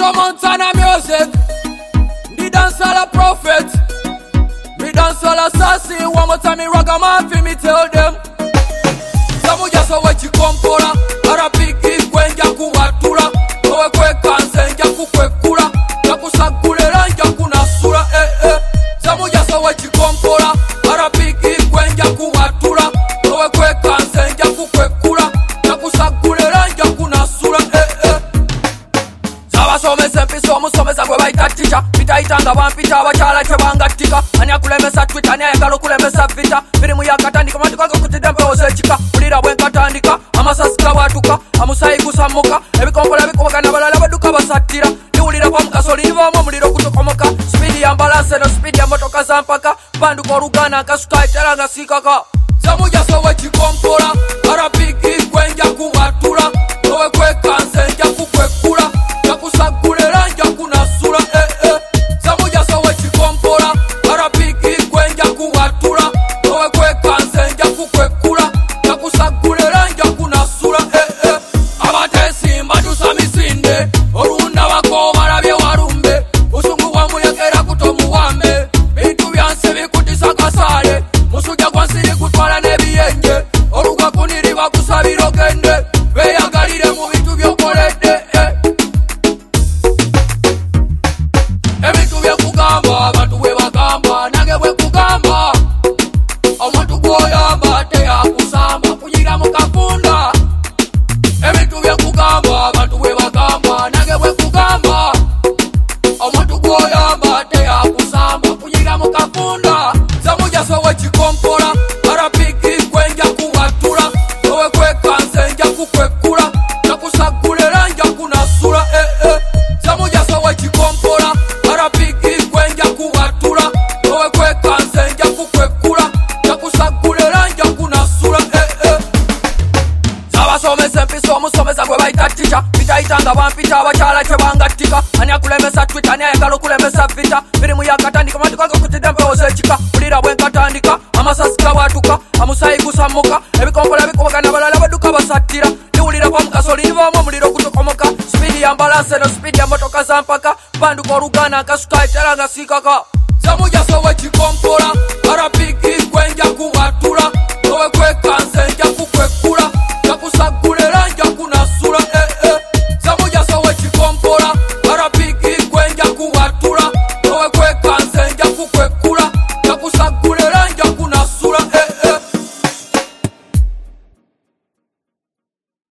Metro Montana music. The dancehall prophet. Me dancehall assassin. One more time me ragamuffin me tell them. Samuja so wechikompora. Arapiki kwenja kuwatura. Kowe kwe kanse nja kukwekura. Nakusagulera nja kunasura. Samuja so wechikompora. Arapiki kwenja kuwatura. Kowe kwe kanse nja kukwekura. Nakusagulera nja kunasura. Somesa mpiso musomesa gwe bayita teacher bitayitanga bampita abakyala tebangattika ani akulemesa Twitter ani ayagala okulemesa vita mirimu yakatandika matukaga kutidde mpewoza ekika bulira bwenkatandika amasasi gabwatuka amusayi gusammuka ebikompola bikubagana balala baduka basattira liwulira kwa mukaso lirivaamu omuliro gutokomoka spidi ya mbalanse no spidi ya motoka za mpaka banduka olugana akasuka etera nga siikaka samujaso wekikompola arapiki gwenja kuwatula nowe kwekanse nja kukwekula nakusagulera nja kunasura samuja sowe chikompola arapiki kwenja kuwatula nowe kwekanse nja kukwekula nakusagulera nja kunasura abatesimba tusa misinde olunda bako balabye walumbe usungu wamulekera kutomuwambe bintu byanse bikutisa kasale musuja gwansiri kutwala nebiyenje oluga kuniri bakusabira ogende beyagalire mu bintu byokoledde abantu bwe bagamba nange bwe kugamba omuntu gwoyamba teyakusamba kunyira mu kafunda ebintu bye kugamba abantu bwe bagamba nange bwe kugamba omuntu gwoyamba teyakusamba kunyira mu kafunda samuja sowe kikompola arapiki kwenja kuwatula nowe kwekanse nja kukwekula nakusagulera nja kunasura samuja sowe kikompola arapiki kwenja kuwatula nowe kwekanse nja kukwekula nakusagulera nja kunasura sabasomesa empiso omusomesa gwe bayita teacher bitayitanga bampita abakyala tebangattika ani akulemesa Twitter ani ayagala okulemesa vita mirimu yakatandika matukaga kutidde mpewoza ekika bulira bwenkatandika amasasi gabwatuka amusayi gusammuka ebikompola bikubagana balala baduka basattira liwulira kwa mukaso lirivaamu omuliro gutokomoka spidi ya mbalanse no spidi ya motoka za mpaka banduka olugana akasuka etera nga siikaka samuja sowe kikompola arapiki kwenja kuwatula